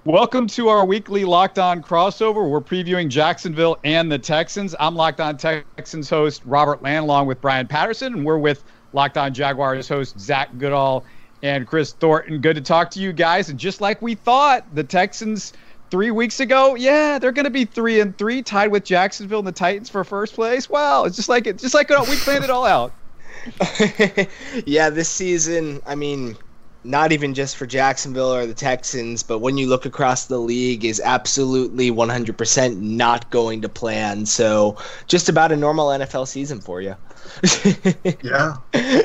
Welcome to our weekly Locked On crossover. We're previewing Jacksonville and the Texans. I'm Locked On Texans host Robert Land, along with Brian Patterson, and we're with Locked On Jaguars host Zach Goodall and Chris Thornton. Good to talk to you guys. And just like we thought, the Texans 3 weeks ago, they're going to be 3-3, tied with Jacksonville and the Titans for first place. Wow, it's just like we planned it all out. Yeah, this season, I mean, not even just for Jacksonville or the Texans, but when you look across the league, is absolutely 100% not going to plan. So just about a normal NFL season for you. Yeah.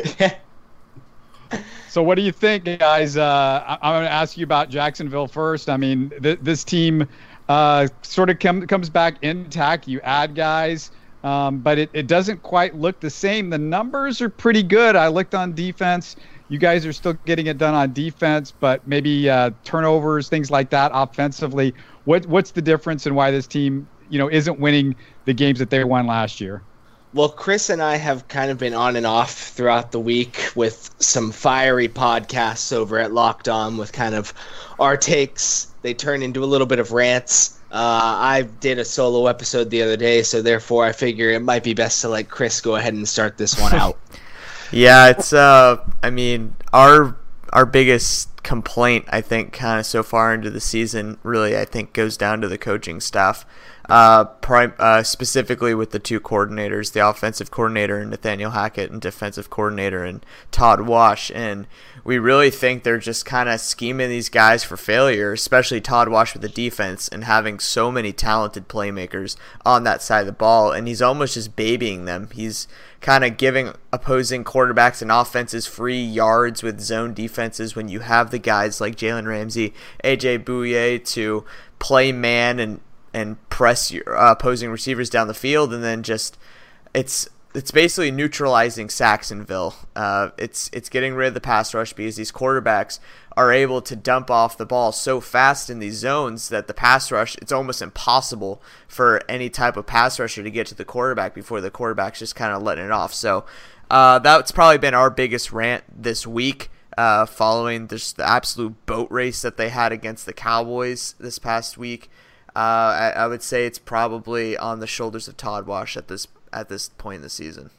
So what do you think, guys? I'm going to ask you about Jacksonville first. I mean, this team sort of comes back intact. You add guys, but it doesn't quite look the same. The numbers are pretty good. I looked on defense. You guys are still getting it done on defense, but maybe turnovers, things like that offensively. What's the difference and why this team, isn't winning the games that they won last year? Well, Chris and I have kind of been on and off throughout the week with some fiery podcasts over at Locked On with kind of our takes. They turn into a little bit of rants. I did a solo episode the other day, so therefore I figure it might be best to let Chris go ahead and start this one out. Yeah, it's I mean, our biggest complaint, I think, kind of so far into the season, really, I think, goes down to the coaching staff, specifically with the two coordinators, the offensive coordinator Nathaniel Hackett and defensive coordinator and Todd Wash, and we really think they're just kind of scheming these guys for failure, especially Todd Wash with the defense and having so many talented playmakers on that side of the ball, and he's almost just babying them. He's kind of giving opposing quarterbacks and offenses free yards with zone defenses when you have the guys like Jalen Ramsey, AJ Bouye to play man and press your opposing receivers down the field, and then just it's basically neutralizing Saxonville. It's getting rid of the pass rush because these quarterbacks are able to dump off the ball so fast in these zones that the pass rush, it's almost impossible for any type of pass rusher to get to the quarterback before the quarterback's just kind of letting it off. So that's probably been our biggest rant this week, following just the absolute boat race that they had against the Cowboys this past week. I would say it's probably on the shoulders of Todd Wash at this point in the season.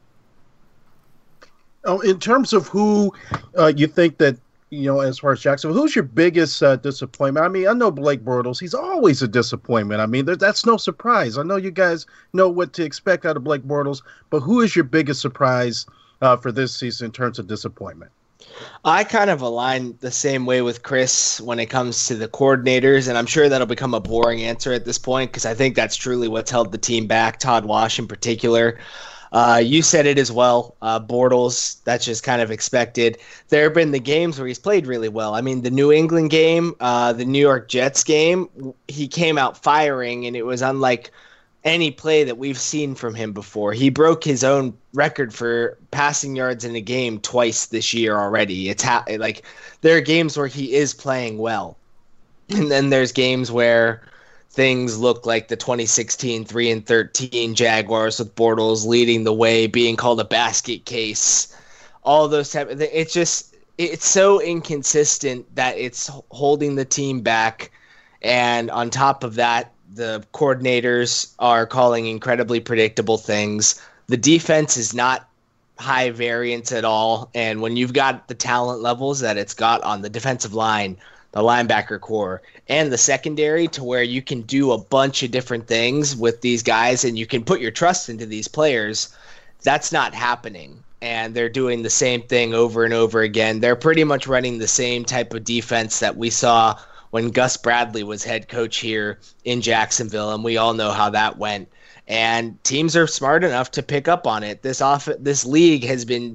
Oh, in terms of who you think that, as far as Jackson, who's your biggest disappointment? I mean, I know Blake Bortles. He's always a disappointment. I mean, that's no surprise. I know you guys know what to expect out of Blake Bortles, but who is your biggest surprise for this season in terms of disappointment? I kind of align the same way with Chris when it comes to the coordinators, and I'm sure that'll become a boring answer at this point because I think that's truly what's held the team back, Todd Wash in particular. You said it as well, Bortles, that's just kind of expected. There have been the games where he's played really well. I mean, the New England game, the New York Jets game, he came out firing, and it was unlike any play that we've seen from him before. He broke his own record for passing yards in a game twice this year already. It's like there are games where he is playing well, and then there's games where things look like the 2016 3-13 Jaguars with Bortles leading the way, being called a basket case. All those type of things. It's so inconsistent that it's holding the team back, and on top of that, the coordinators are calling incredibly predictable things. The defense is not high variance at all. And when you've got the talent levels that it's got on the defensive line, the linebacker core, and the secondary to where you can do a bunch of different things with these guys and you can put your trust into these players, that's not happening. And they're doing the same thing over and over again. They're pretty much running the same type of defense that we saw when Gus Bradley was head coach here in Jacksonville, and we all know how that went. And teams are smart enough to pick up on it. This league has been,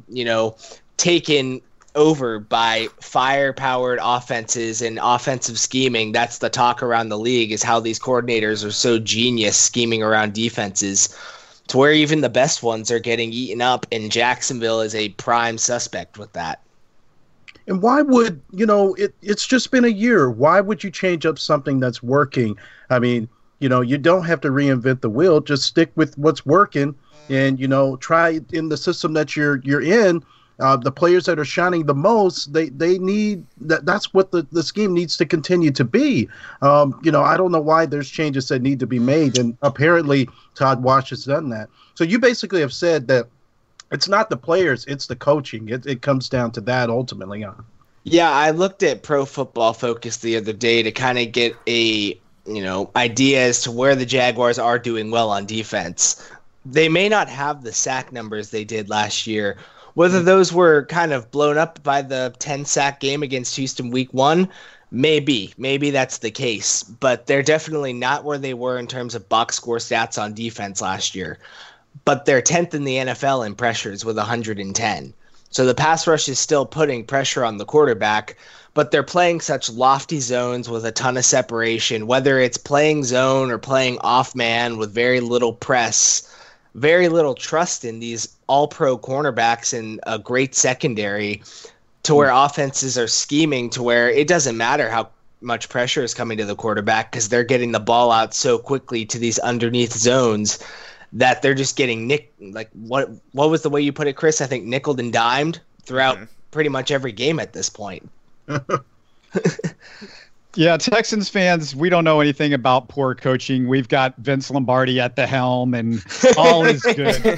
taken over by fire-powered offenses and offensive scheming. That's the talk around the league, is how these coordinators are so genius scheming around defenses to where even the best ones are getting eaten up, and Jacksonville is a prime suspect with that. And why would, it's just been a year. Why would you change up something that's working? I mean, you don't have to reinvent the wheel. Just stick with what's working and, try in the system that you're in. The players that are shining the most, they need that. That's what the scheme needs to continue to be. I don't know why there's changes that need to be made, and apparently Todd Wash has done that. So you basically have said that it's not the players, it's the coaching. It comes down to that ultimately. Yeah, I looked at Pro Football Focus the other day to kind of get a idea as to where the Jaguars are doing well on defense. They may not have the sack numbers they did last year. Whether those were kind of blown up by the 10-sack game against Houston week 1, maybe that's the case. But they're definitely not where they were in terms of box score stats on defense last year. But they're 10th in the NFL in pressures with 110. So the pass rush is still putting pressure on the quarterback, but they're playing such lofty zones with a ton of separation, whether it's playing zone or playing off man with very little press, very little trust in these all-pro cornerbacks and a great secondary, to where offenses are scheming to where it doesn't matter how much pressure is coming to the quarterback because they're getting the ball out so quickly to these underneath zones that they're just getting like what was the way you put it, Chris? I think nickeled and dimed throughout pretty much every game at this point. Yeah, Texans fans, we don't know anything about poor coaching. We've got Vince Lombardi at the helm, and all is good.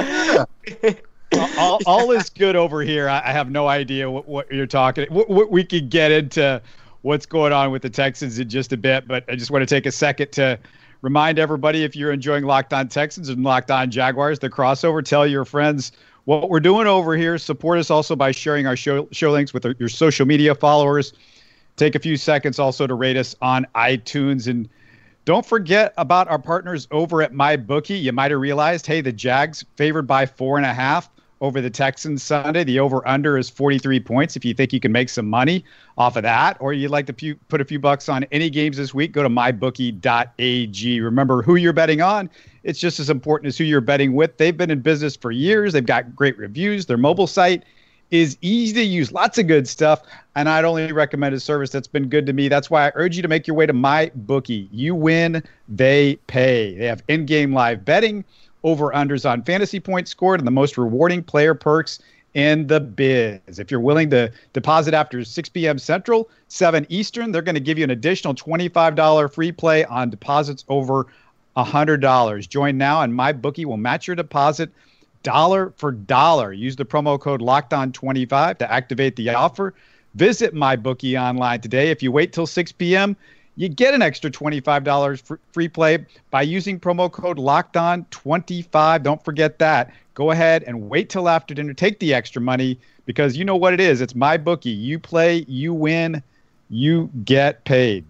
all is good over here. I have no idea what you're talking. We could get into what's going on with the Texans in just a bit, but I just want to take a second to remind everybody, if you're enjoying Locked On Texans and Locked On Jaguars, the crossover, tell your friends what we're doing over here. Support us also by sharing our show links with your social media followers. Take a few seconds also to rate us on iTunes. And don't forget about our partners over at MyBookie. You might have realized, hey, the Jags favored by 4.5 over the Texans Sunday. The over-under is 43 points. If you think you can make some money off of that, or you'd like to put a few bucks on any games this week, go to mybookie.ag. Remember who you're betting on. It's just as important as who you're betting with. They've been in business for years. They've got great reviews. Their mobile site is easy to use, lots of good stuff, and I'd only recommend a service that's been good to me. That's why I urge you to make your way to MyBookie. You win, they pay. They have in-game live betting, over-unders on fantasy points scored, and the most rewarding player perks in the biz. If you're willing to deposit after 6 p.m. Central, 7 Eastern, they're going to give you an additional $25 free play on deposits over $100. Join now, and MyBookie will match your deposit dollar for dollar. Use the promo code LOCKEDON25 to activate the offer. Visit MyBookie online today. If you wait till 6 p.m., you get an extra $25 free play by using promo code LOCKEDON25. Don't forget that. Go ahead and wait till after dinner. Take the extra money because you know what it is. It's MyBookie. You play, you win, you get paid.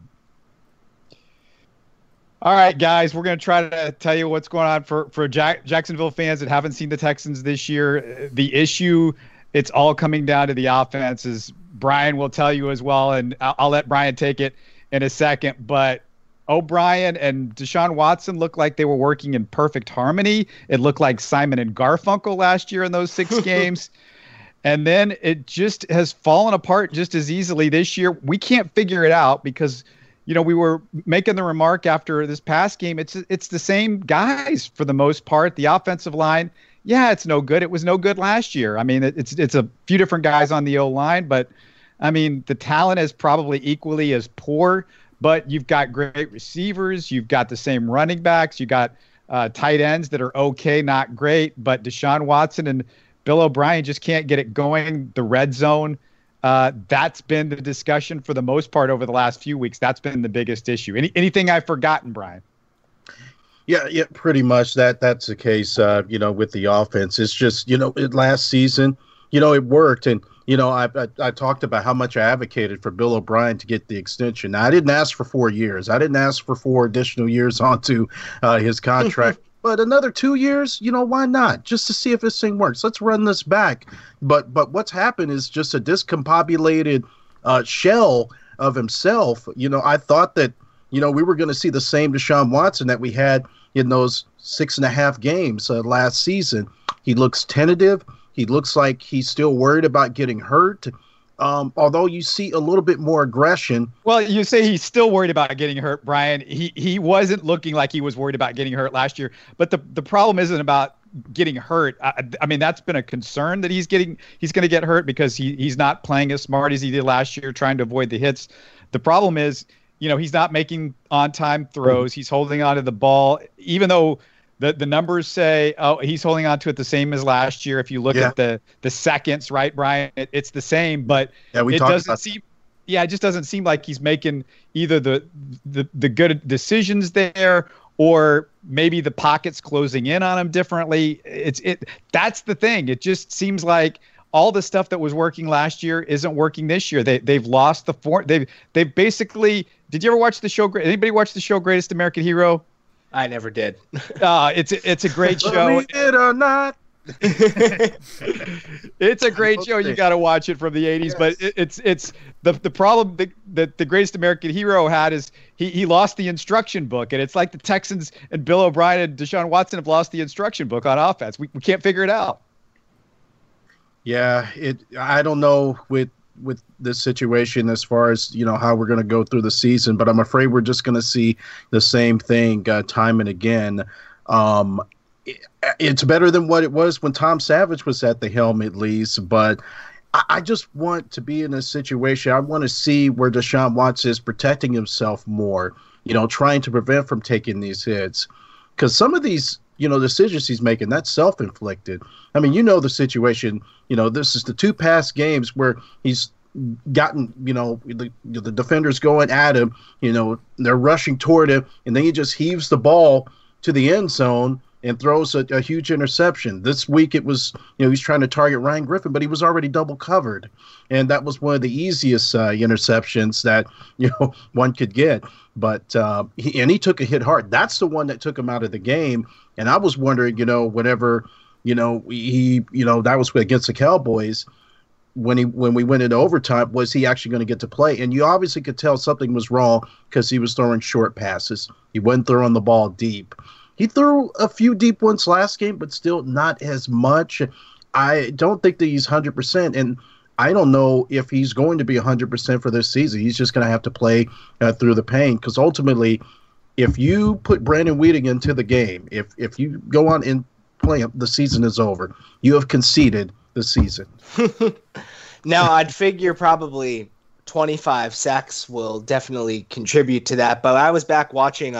All right, guys, we're going to try to tell you what's going on for Jacksonville fans that haven't seen the Texans this year. The issue, it's all coming down to the offenses. Brian will tell you as well, and I'll let Brian take it in a second. But O'Brien and Deshaun Watson looked like they were working in perfect harmony. It looked like Simon and Garfunkel last year in those 6 games. And then it just has fallen apart just as easily this year. We can't figure it out because – we were making the remark after this past game. It's the same guys for the most part. The offensive line, yeah, it's no good. It was no good last year. I mean, it's a few different guys on the O-line, but I mean, the talent is probably equally as poor. But you've got great receivers. You've got the same running backs. You got tight ends that are okay, not great. But Deshaun Watson and Bill O'Brien just can't get it going. The red zone. That's been the discussion for the most part over the last few weeks. That's been the biggest issue. Anything I've forgotten, Brian? Yeah, pretty much that's the case, with the offense. It's just, last season, it worked. And, I talked about how much I advocated for Bill O'Brien to get the extension. Now, I didn't ask for 4 years. I didn't ask for 4 additional years onto his contract. But another 2 years, why not? Just to see if this thing works. Let's run this back. But what's happened is just a discombobulated shell of himself. I thought that, we were going to see the same Deshaun Watson that we had in those 6.5 games last season. He looks tentative. He looks like he's still worried about getting hurt. Although you see a little bit more aggression. Well, you say he's still worried about getting hurt, Brian. He wasn't looking like he was worried about getting hurt last year. But the problem isn't about getting hurt. I mean, that's been a concern that he's going to get hurt because he's not playing as smart as he did last year, trying to avoid the hits. The problem is, he's not making on-time throws. He's holding on to the ball, even though the numbers say, he's holding on to it the same as last year. If you look at the seconds, right, Brian, it's the same, but it doesn't seem. Yeah, it just doesn't seem like he's making either the good decisions there, or maybe the pocket's closing in on him differently. That's the thing. It just seems like all the stuff that was working last year isn't working this year. They've lost the form. They've basically. Did you ever watch the show? Anybody watch the show Greatest American Hero? I never did. It's a great show. We did or not. It's a great show. You got to watch it from the 80s. Yes. But it's the problem that the Greatest American Hero had is he lost the instruction book, and it's like the Texans and Bill O'Brien and Deshaun Watson have lost the instruction book on offense. We can't figure it out. Yeah, I don't know with this situation as far as how we're going to go through the season, but I'm afraid we're just going to see the same thing time and again. It's better than what it was when Tom Savage was at the helm, at least, but I just want to be in a situation. I want to see where Deshaun Watson is protecting himself more, trying to prevent from taking these hits, because some of these decisions he's making, that's self-inflicted. I mean, the situation, this is the 2 past games where he's gotten, the defenders going at him, they're rushing toward him, and then he just heaves the ball to the end zone and throws a huge interception. This week it was, he's trying to target Ryan Griffin, but he was already double covered. And that was one of the easiest interceptions that, one could get. But he took a hit hard. That's the one that took him out of the game. And I was wondering, whenever, that was against the Cowboys, when we went into overtime, was he actually going to get to play? And you obviously could tell something was wrong because he was throwing short passes. He wasn't throwing the ball deep. He threw a few deep ones last game, but still not as much. I don't think that he's 100%, and I don't know if he's going to be 100% for this season. He's just going to have to play through the pain, because ultimately, if you put Brandon Weeden into the game, if you go on and play him, the season is over. You have conceded the season. Now, I'd figure probably 25 sacks will definitely contribute to that, but I was back watching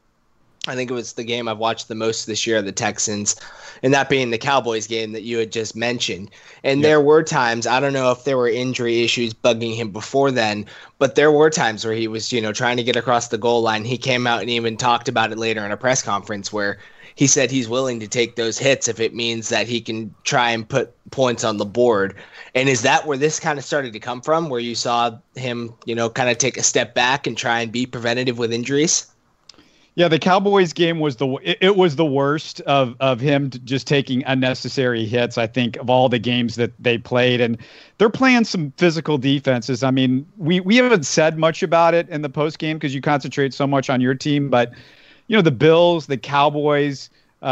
I think it was the game I've watched the most this year of the Texans, and that being the Cowboys game that you had just mentioned. And there were times, I don't know if there were injury issues bugging him before then, but there were times where he was, trying to get across the goal line. He came out and even talked about it later in a press conference where he said he's willing to take those hits if it means that he can try and put points on the board. And is that where this kind of started to come from, where you saw him, kind of take a step back and try and be preventative with injuries? Yeah, the Cowboys game was it was the worst of him just taking unnecessary hits, I think, of all the games that they played. And they're playing some physical defenses. I mean, we haven't said much about it in the post game because you concentrate so much on your team. But, the Bills, the Cowboys,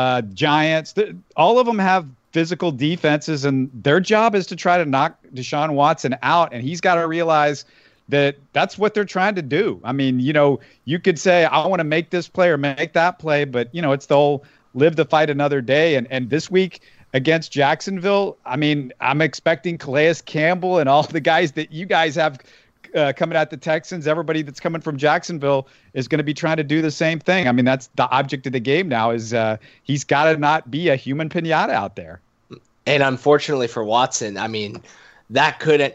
Giants, all of them have physical defenses, and their job is to try to knock Deshaun Watson out. And he's got to realize that's what they're trying to do. I mean, you could say, I want to make this play or make that play, but, it's the whole live to fight another day. And this week against Jacksonville, I mean, I'm expecting Calais Campbell and all the guys that you guys have coming at the Texans, everybody that's coming from Jacksonville is going to be trying to do the same thing. I mean, that's the object of the game now is he's got to not be a human pinata out there. And unfortunately for Watson, I mean, that could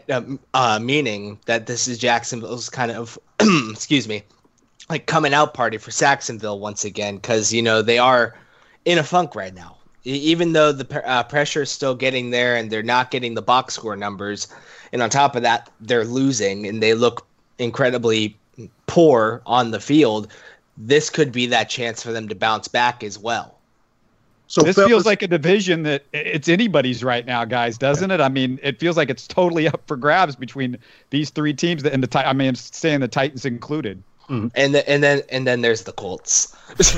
meaning that this is Jacksonville's kind of, excuse me, like coming out party for Saxonville once again, because, they are in a funk right now. Even though the pressure is still getting there and they're not getting the box score numbers. And on top of that, they're losing and they look incredibly poor on the field. This could be that chance for them to bounce back as well. So this feels like a division that it's anybody's right now, guys, doesn't it? I mean, it feels like it's totally up for grabs between these three teams, and I'm saying the Titans included. Mm-hmm. And then there's the Colts.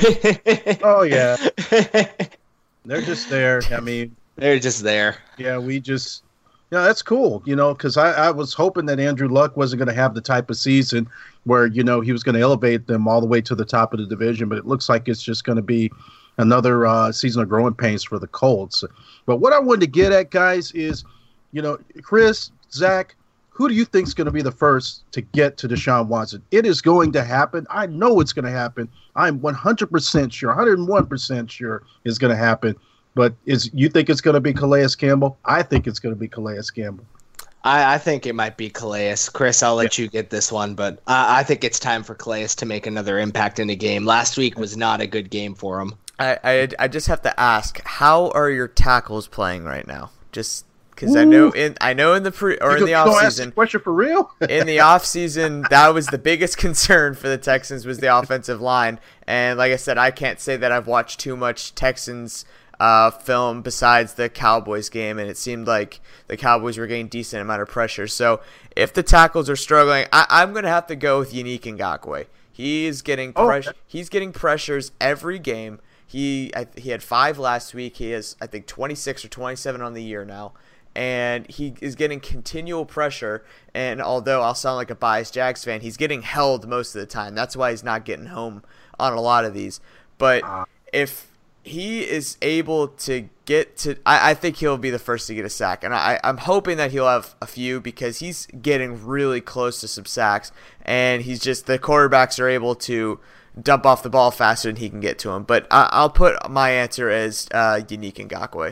Oh yeah, they're just there. I mean, they're just there. Yeah, that's cool. Because I was hoping that Andrew Luck wasn't going to have the type of season where he was going to elevate them all the way to the top of the division, but it looks like it's just going to be another season of growing pains for the Colts. But what I wanted to get at, guys, is, Chris, Zach, who do you think is going to be the first to get to Deshaun Watson? It is going to happen. I know it's going to happen. I'm 100% sure, 101% sure it's going to happen. But you think it's going to be Calais Campbell? I think it's going to be Calais Campbell. I think it might be Calais. Chris, I'll let you get this one, but I think it's time for Calais to make another impact in a game. Last week was not a good game for him. I just have to ask, how are your tackles playing right now? Just because I know in the off season, question for real. In the off season, that was the biggest concern for the Texans was the offensive line, and like I said, I can't say that I've watched too much Texans film besides the Cowboys game, and it seemed like the Cowboys were getting decent amount of pressure. So if the tackles are struggling, I'm going to have to go with Yannick Ngakoue. He's getting He's getting pressures every game. He had 5 last week. He has, I think, 26 or 27 on the year now. And he is getting continual pressure. And although I'll sound like a biased Jags fan, he's getting held most of the time. That's why he's not getting home on a lot of these. But if he is able to get to – I think he'll be the first to get a sack. And I'm hoping that he'll have a few because he's getting really close to some sacks. And he's just – the quarterbacks are able to – dump off the ball faster than he can get to him. But I'll put my answer as Yannick Ngakoue.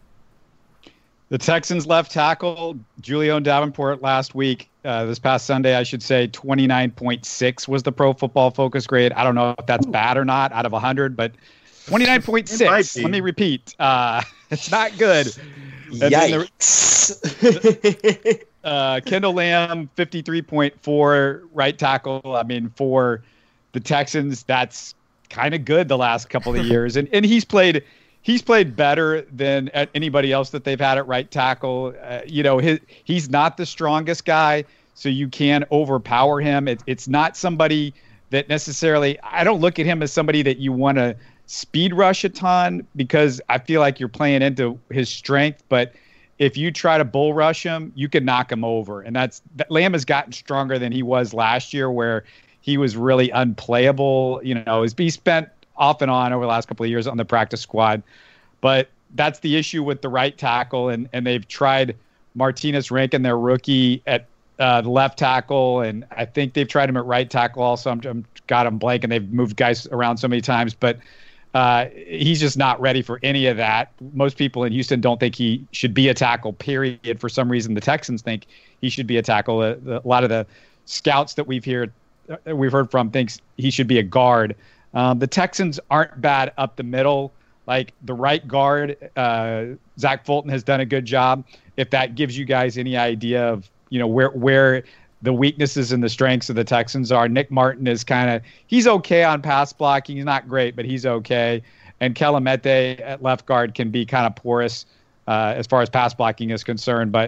The Texans left tackle, Julian Davenport, last week, this past Sunday, I should say, 29.6 was the Pro Football Focus grade. I don't know if that's bad or not out of 100, but 29.6. Let me repeat. It's not good. Yikes. Kendall Lamb, 53.4 right tackle. I mean, for the Texans, that's kind of good the last couple of years. And he's played better than anybody else that they've had at right tackle. He's not the strongest guy, so you can overpower him. It's not somebody that necessarily – I don't look at him as somebody that you want to speed rush a ton because I feel like you're playing into his strength. But if you try to bull rush him, you can knock him over. And Lamb has gotten stronger than he was last year where – he was really unplayable. He spent off and on over the last couple of years on the practice squad. But that's the issue with the right tackle. And they've tried Martinez Rankin, their rookie, at the left tackle. And I think they've tried him at right tackle also. I'm got him blank, and they've moved guys around so many times. But he's just not ready for any of that. Most people in Houston don't think he should be a tackle, period. For some reason, the Texans think he should be a tackle. A lot of the scouts that we've heard from thinks he should be a guard. The Texans aren't bad up the middle. Like the right guard, Zach Fulton has done a good job. If that gives you guys any idea of where the weaknesses and the strengths of the Texans are, Nick Martin is he's okay on pass blocking. He's not great, but he's okay. And Kelemete at left guard can be kind of porous as far as pass blocking is concerned. But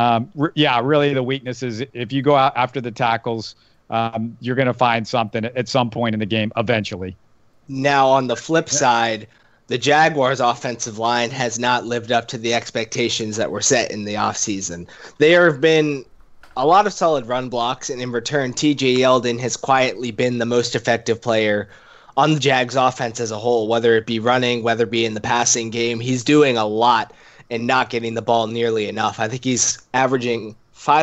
really the weakness is if you go out after the tackles, you're going to find something at some point in the game eventually. Now, on the flip side, the Jaguars' offensive line has not lived up to the expectations that were set in the offseason. There have been a lot of solid run blocks, and in return, TJ Yeldon has quietly been the most effective player on the Jags' offense as a whole, whether it be running, whether it be in the passing game. He's doing a lot and not getting the ball nearly enough. I think he's averaging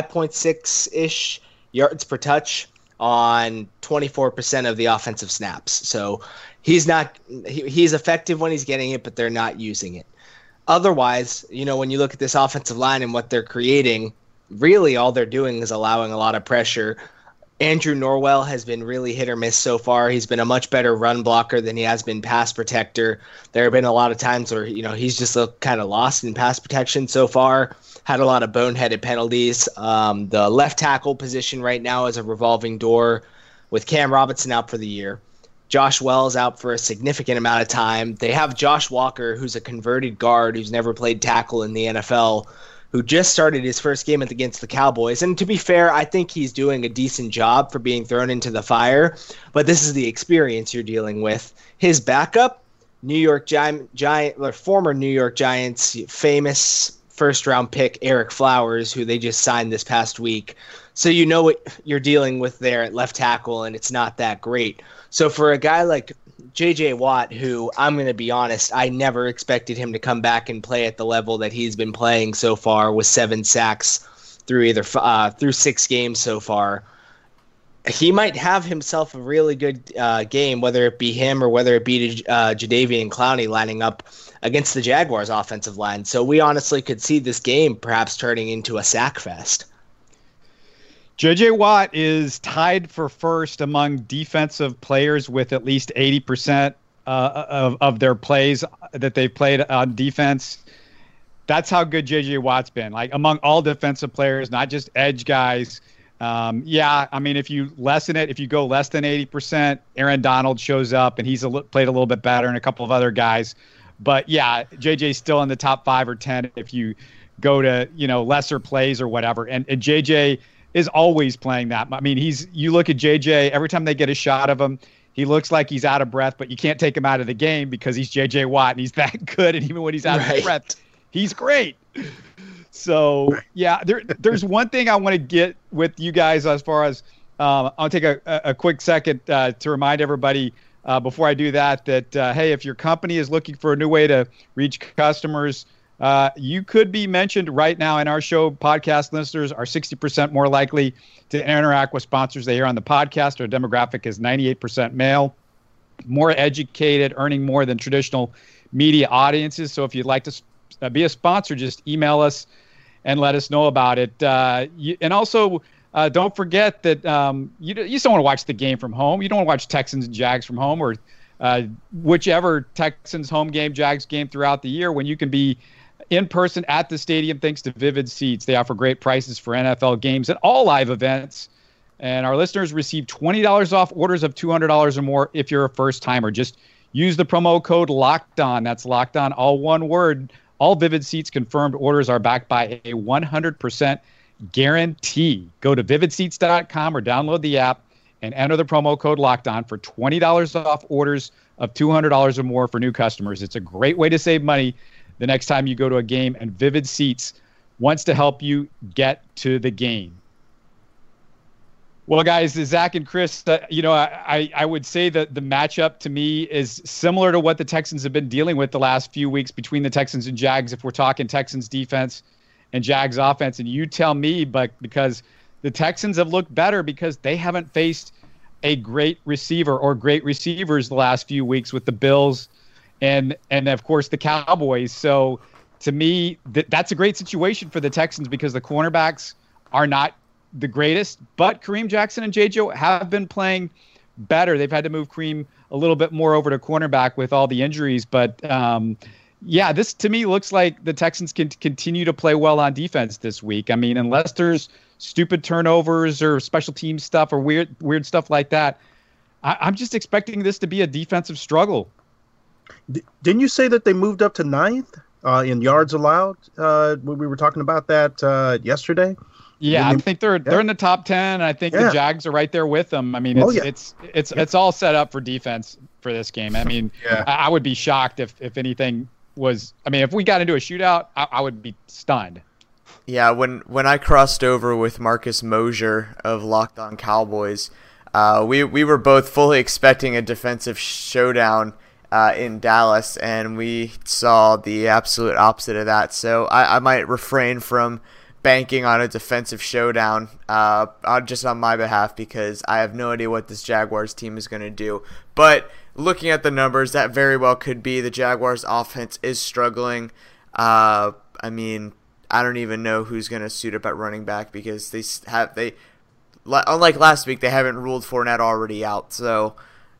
5.6-ish yards per touch on 24% of the offensive snaps. So he's effective when he's getting it, but they're not using it. Otherwise, when you look at this offensive line and what they're creating, really all they're doing is allowing a lot of pressure. Andrew Norwell has been really hit or miss so far. He's been a much better run blocker than he has been pass protector. There have been a lot of times where, he's just looked kind of lost in pass protection so far. Had a lot of boneheaded penalties. The left tackle position right now is a revolving door with Cam Robinson out for the year. Josh Wells out for a significant amount of time. They have Josh Walker, who's a converted guard who's never played tackle in the NFL, who just started his first game against the Cowboys. And to be fair, I think he's doing a decent job for being thrown into the fire. But this is the experience you're dealing with. His backup, former New York Giants, famous first-round pick Eric Flowers, who they just signed this past week. So you know what you're dealing with there at left tackle, and it's not that great. So for a guy like J.J. Watt, who I'm going to be honest, I never expected him to come back and play at the level that he's been playing so far with 7 sacks through through 6 games so far. He might have himself a really good game, whether it be him or whether it be Jadeveon Clowney lining up against the Jaguars' offensive line. So we honestly could see this game perhaps turning into a sack fest. J.J. Watt is tied for first among defensive players with at least 80% of their plays that they've played on defense. That's how good J.J. Watt's been. Like among all defensive players, not just edge guys. Yeah, I mean, if you go less than 80%, Aaron Donald shows up and he's played a little bit better and a couple of other guys. But yeah, JJ's still in the top 5 or 10 if you go to, lesser plays or whatever. And JJ is always playing that. I mean, you look at JJ, every time they get a shot of him, he looks like he's out of breath, but you can't take him out of the game because he's JJ Watt and he's that good. And even when he's out of breath, he's great. So yeah, there's one thing I want to get with you guys as far as I'll take a quick second to remind everybody before I do that, hey, if your company is looking for a new way to reach customers, you could be mentioned right now in our show. Podcast listeners are 60% more likely to interact with sponsors they hear on the podcast. Our demographic is 98% male, more educated, earning more than traditional media audiences. So if you'd like to be a sponsor, just email us and let us know about it. And also, don't forget that you just don't want to watch the game from home. You don't want to watch Texans and Jags from home, or whichever Texans home game, Jags game throughout the year, when you can be in person at the stadium thanks to Vivid Seats. They offer great prices for NFL games and all live events. And our listeners receive $20 off orders of $200 or more if you're a first timer. Just use the promo code LOCKEDON. That's locked on, all one word. All Vivid Seats confirmed orders are backed by a 100% guarantee. Go to vividseats.com or download the app and enter the promo code LOCKEDON for $20 off orders of $200 or more for new customers. It's a great way to save money the next time you go to a game, and Vivid Seats wants to help you get to the game. Well, guys, Zach and Chris, I would say that the matchup to me is similar to what the Texans have been dealing with the last few weeks between the Texans and Jags, if we're talking Texans defense and Jags offense. And you tell me, but because the Texans have looked better because they haven't faced a great receiver or great receivers the last few weeks with the Bills and of course the Cowboys. So to me, that's a great situation for the Texans because the cornerbacks are not the greatest, but Kareem Jackson and JJ have been playing better. They've had to move Kareem a little bit more over to cornerback with all the injuries. But yeah, this to me looks like the Texans can continue to play well on defense this week. I mean, unless there's stupid turnovers or special team stuff or weird stuff like that, I'm just expecting this to be a defensive struggle. Didn't you say that they moved up to 9th in yards allowed? When we were talking about that yesterday. Yeah, I think they're in the top 10. I think the Jags are right there with them. I mean, it's all set up for defense for this game. I mean, I would be shocked if anything was. I mean, if we got into a shootout, I would be stunned. Yeah, when I crossed over with Marcus Mosier of Locked On Cowboys, we were both fully expecting a defensive showdown in Dallas, and we saw the absolute opposite of that. So I might refrain from banking on a defensive showdown just on my behalf because I have no idea what this Jaguars team is going to do. But looking at the numbers, that very well could be. The Jaguars offense is struggling. I mean, I don't even know who's going to suit up at running back because they unlike last week, they haven't ruled Fournette already out. So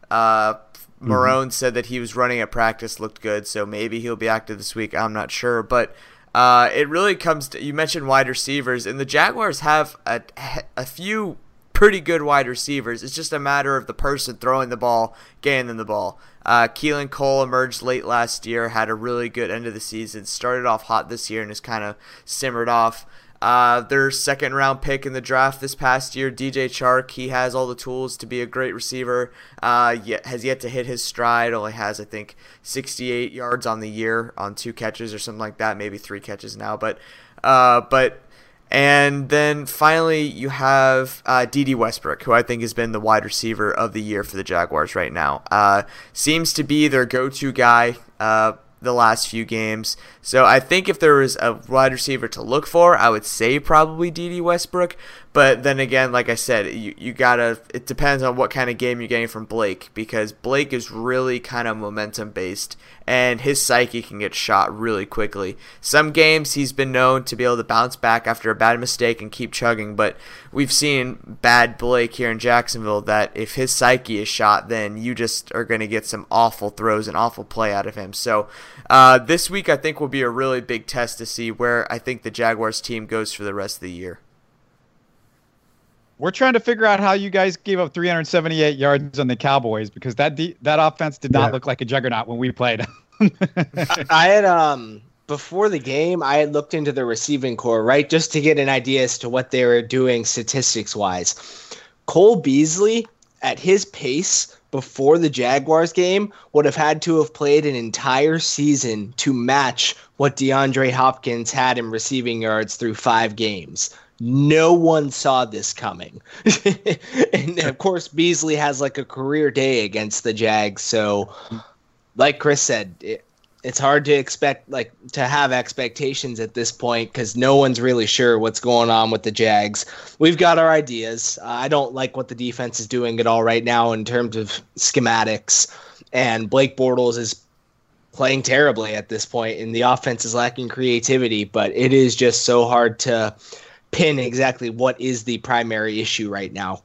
Marone said that he was running at practice, looked good, so maybe he'll be active this week. I'm not sure, but it really comes to, you mentioned wide receivers, and the Jaguars have a few pretty good wide receivers. It's just a matter of the person throwing the ball, getting them the ball. Keelan Cole emerged late last year, had a really good end of the season, started off hot this year and has kind of simmered off. Their second-round pick in the draft this past year, DJ Chark, he has all the tools to be a great receiver, has yet to hit his stride, only has, I think, 68 yards on the year on 2 catches or something like that, maybe 3 catches now. But And then finally, you have D.D. Westbrook, who I think has been the wide receiver of the year for the Jaguars right now. Seems to be their go-to guy the last few games. So I think if there was a wide receiver to look for, I would say probably D.D. Westbrook. But then again, like I said, you gotta. It depends on what kind of game you're getting from Blake, because Blake is really kind of momentum based, and his psyche can get shot really quickly. Some games he's been known to be able to bounce back after a bad mistake and keep chugging, but we've seen bad Blake here in Jacksonville that if his psyche is shot, then you just are going to get some awful throws and awful play out of him. So this week I think will be a really big test to see where I think the Jaguars team goes for the rest of the year. We're trying to figure out how you guys gave up 378 yards on the Cowboys, because that offense did not look like a juggernaut when we played. I had before the game, I had looked into the receiving core, right, just to get an idea as to what they were doing statistics wise. Cole Beasley, at his pace before the Jaguars game, would have had to have played an entire season to match what DeAndre Hopkins had in receiving yards through 5 games. No one saw this coming. And of course, Beasley has like a career day against the Jags. So like Chris said, it's hard to expect, like, to have expectations at this point, because no one's really sure what's going on with the Jags. We've got our ideas. I don't like what the defense is doing at all right now in terms of schematics. And Blake Bortles is playing terribly at this point, and the offense is lacking creativity. But it is just so hard to pin exactly what is the primary issue right now.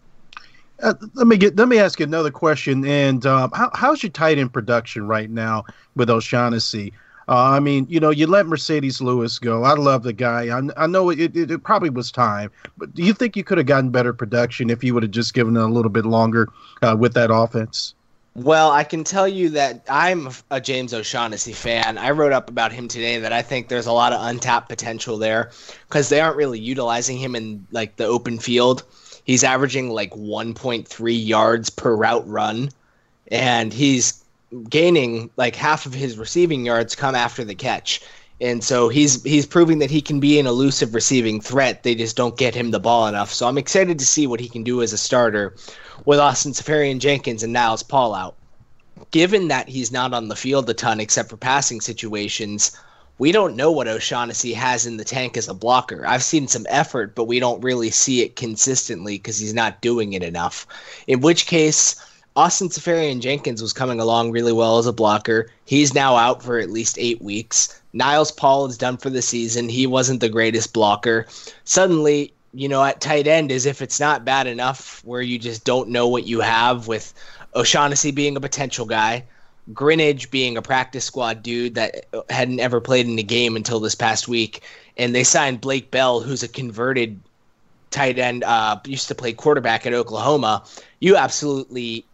Let me ask you another question. And how's your tight end production right now with O'Shaughnessy? I mean, you let Mercedes Lewis go. I love the guy. I know it probably was time, but do you think you could have gotten better production if you would have just given it a little bit longer with that offense? Well, I can tell you that I'm a James O'Shaughnessy fan. I wrote up about him today that I think there's a lot of untapped potential there, because they aren't really utilizing him in like the open field. He's averaging like 1.3 yards per route run, and he's gaining like half of his receiving yards come after the catch. And so he's proving that he can be an elusive receiving threat. They just don't get him the ball enough. So I'm excited to see what he can do as a starter with Austin Seferian-Jenkins and Niles Paul out. Given that he's not on the field a ton except for passing situations, we don't know what O'Shaughnessy has in the tank as a blocker. I've seen some effort, but we don't really see it consistently because he's not doing it enough. In which case, Austin Seferian-Jenkins was coming along really well as a blocker. He's now out for at least 8 weeks. Niles Paul is done for the season. He wasn't the greatest blocker. Suddenly, at tight end, as if it's not bad enough where you just don't know what you have, with O'Shaughnessy being a potential guy, Greenidge being a practice squad dude that hadn't ever played in a game until this past week. And they signed Blake Bell, who's a converted tight end, used to play quarterback at Oklahoma. You absolutely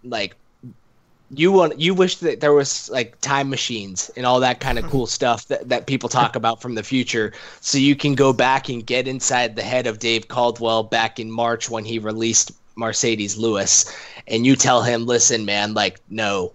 you wish that there was like time machines and all that kind of cool stuff that people talk about from the future, so you can go back and get inside the head of Dave Caldwell back in March when he released Mercedes Lewis, and you tell him, listen, man, like, no,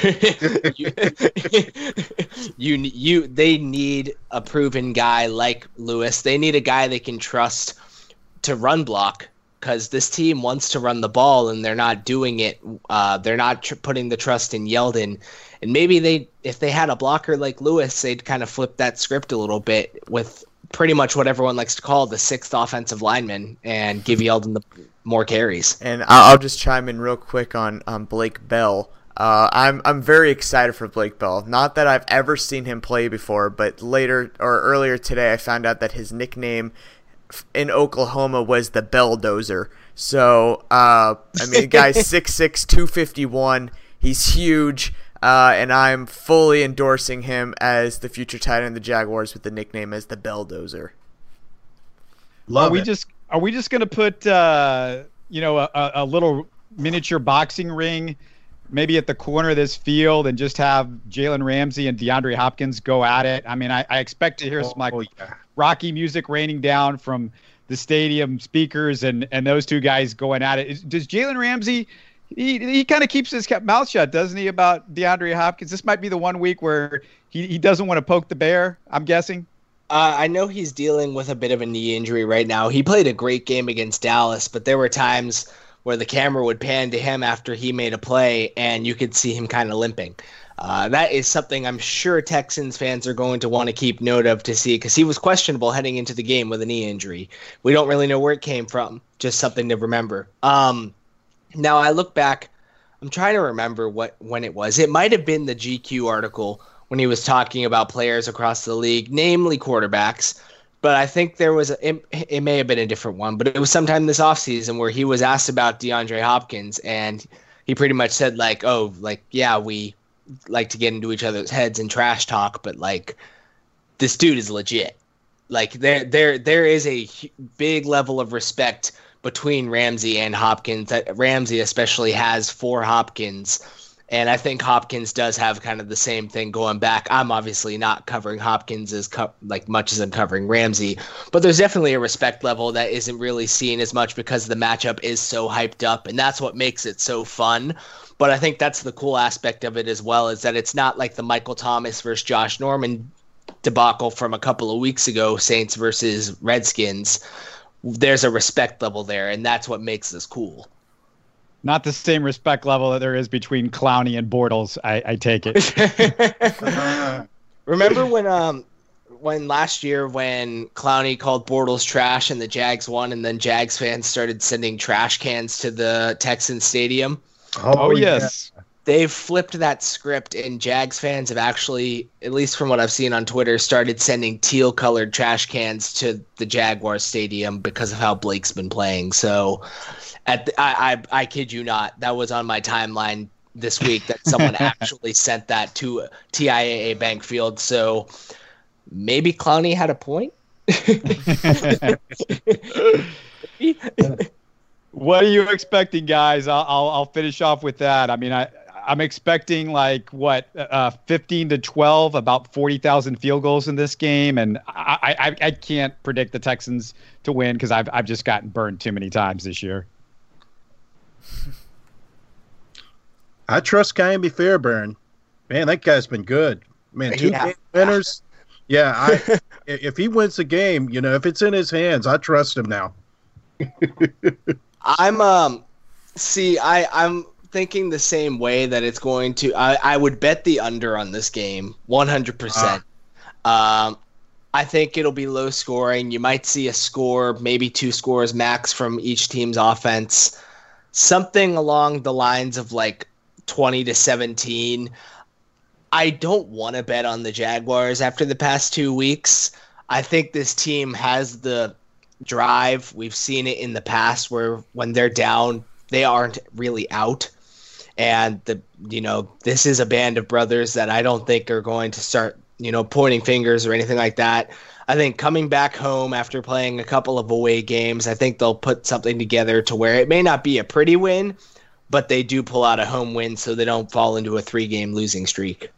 they need a proven guy like Lewis. They need a guy they can trust to run block, because this team wants to run the ball and they're not doing it. They're not putting the trust in Yeldon. And maybe if they had a blocker like Lewis, they'd kind of flip that script a little bit with pretty much what everyone likes to call the sixth offensive lineman and give Yeldon the more carries. And I'll just chime in real quick on Blake Bell. I'm very excited for Blake Bell. Not that I've ever seen him play before, but earlier today I found out that his nickname in Oklahoma was the Belldozer. So, the guy's 6'6", 251. He's huge, and I'm fully endorsing him as the future tight end of the Jaguars with the nickname as the Belldozer. Are we just going to put a little miniature boxing ring maybe at the corner of this field and just have Jalen Ramsey and DeAndre Hopkins go at it? I mean, I expect to hear some Rocky music raining down from the stadium speakers and those two guys going at it. Does Jalen Ramsey, he kind of keeps his mouth shut, doesn't he, about DeAndre Hopkins? This might be the one week where he doesn't want to poke the bear, I'm guessing. I know he's dealing with a bit of a knee injury right now. He played a great game against Dallas, but there were times where the camera would pan to him after he made a play, and you could see him kind of limping. That is something I'm sure Texans fans are going to want to keep note of to see, because he was questionable heading into the game with a knee injury. We don't really know where it came from. Just something to remember. Now, I look back. I'm trying to remember when it was. It might have been the GQ article when he was talking about players across the league, namely quarterbacks. But I think there was it may have been a different one, but it was sometime this offseason where he was asked about DeAndre Hopkins, and he pretty much said, like, oh, like, yeah, we like to get into each other's heads and trash talk, but, like, this dude is legit. Like, there is a big level of respect between Ramsey and Hopkins that Ramsey especially has for Hopkins. And I think Hopkins does have kind of the same thing going back. I'm obviously not covering Hopkins as much as I'm covering Ramsey, but there's definitely a respect level that isn't really seen as much because the matchup is so hyped up, and that's what makes it so fun. But I think that's the cool aspect of it as well, is that it's not like the Michael Thomas versus Josh Norman debacle from a couple of weeks ago, Saints versus Redskins. There's a respect level there, and that's what makes this cool. Not the same respect level that there is between Clowney and Bortles, I take it. Remember when last year when Clowney called Bortles trash and the Jags won, and then Jags fans started sending trash cans to the Texans stadium? Oh yes. Yeah. They've flipped that script, and Jags fans have actually, at least from what I've seen on Twitter, started sending teal-colored trash cans to the Jaguars stadium because of how Blake's been playing. So I kid you not, that was on my timeline this week that someone actually sent that to TIAA Bank Field. So maybe Clowney had a point. What are you expecting, guys? I'll finish off with that. I mean, I'm expecting 15 to 12, about 40,000 field goals in this game, and I can't predict the Texans to win because I've just gotten burned too many times this year. I trust Ka'imi Fairbairn. Man, that guy's been good. Man, two game winners. Yeah, if he wins the game, if it's in his hands, I trust him now. I'm thinking the same way that it's going to. I would bet the under on this game 100%. I think it'll be low scoring. You might see a score, maybe 2 scores max from each team's offense. Something along the lines of 20-17. I don't want to bet on the Jaguars after the past 2 weeks. I think this team has the drive. We've seen it in the past where when they're down, they aren't really out. And this is a band of brothers that I don't think are going to start, pointing fingers or anything like that. I think coming back home after playing a couple of away games, I think they'll put something together to where it may not be a pretty win, but they do pull out a home win so they don't fall into a 3-game losing streak.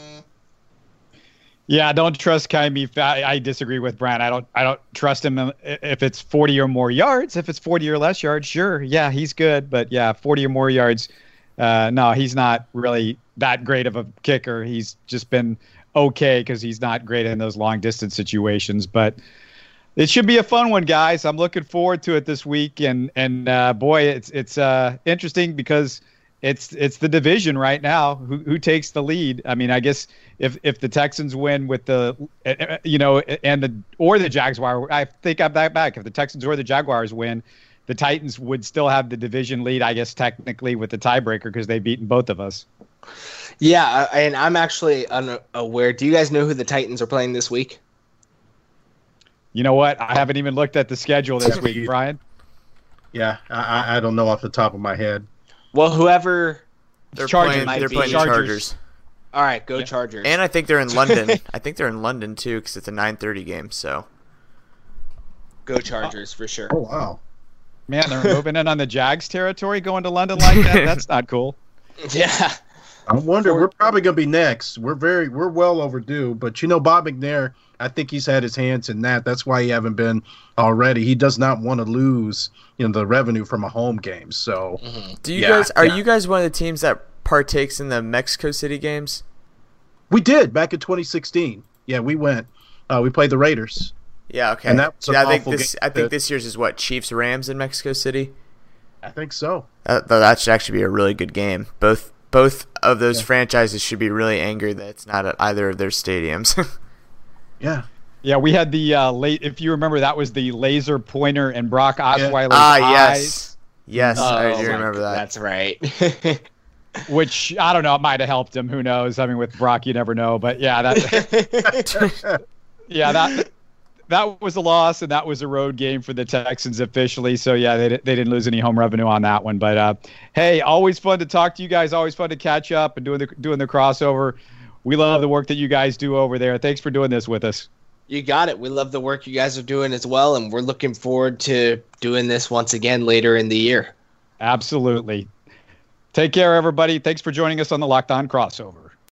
Yeah, don't trust Ka'imi. I disagree with Brand. I don't trust him if it's 40 or more yards. If it's 40 or less yards, sure, yeah, he's good. But yeah, 40 or more yards, no, he's not really that great of a kicker. He's just been okay because he's not great in those long distance situations. But it should be a fun one, guys. I'm looking forward to it this week, and boy, it's interesting because it's the division right now. Who takes the lead? I mean, I guess if the Texans win with or the Jaguars, I think I'm back. If the Texans or the Jaguars win, the Titans would still have the division lead, I guess, technically with the tiebreaker because they've beaten both of us. Yeah, and I'm actually unaware. Do you guys know who the Titans are playing this week? You know what? I haven't even looked at the schedule this week, Brian. Yeah, I don't know off the top of my head. Well, whoever they're playing Chargers. All right, go Chargers. And I think they're in London. I think they're in London too because it's a 9:30 game. So go Chargers for sure. Oh wow, man, they're moving in on the Jags territory, going to London like that. That's not cool. Yeah. I wonder. We're probably going to be next. We're well overdue. But Bob McNair, I think he's had his hands in that. That's why he haven't been already. He does not want to lose, the revenue from a home game. So, do you guys are you guys one of the teams that partakes in the Mexico City games? We did back in 2016. Yeah, we went. We played the Raiders. Yeah, okay. And that was an I think awful this. game. I think this year's is what, Chiefs Rams in Mexico City. I think so. That should actually be a really good game. Both of those franchises should be really angry that it's not at either of their stadiums. Yeah. Yeah, we had the late. If you remember, that was the laser pointer and Brock Osweiler's yes, yes, Oh, I do my remember that. That's right. which I don't know, it might have helped him. Who knows? I mean, with Brock, you never know. But yeah, that was a loss, and that was a road game for the Texans officially. So yeah, they didn't lose any home revenue on that one. But hey, always fun to talk to you guys. Always fun to catch up and doing the crossover. We love the work that you guys do over there. Thanks for doing this with us. You got it. We love the work you guys are doing as well, and we're looking forward to doing this once again later in the year. Absolutely. Take care, everybody. Thanks for joining us on the Locked On Crossover.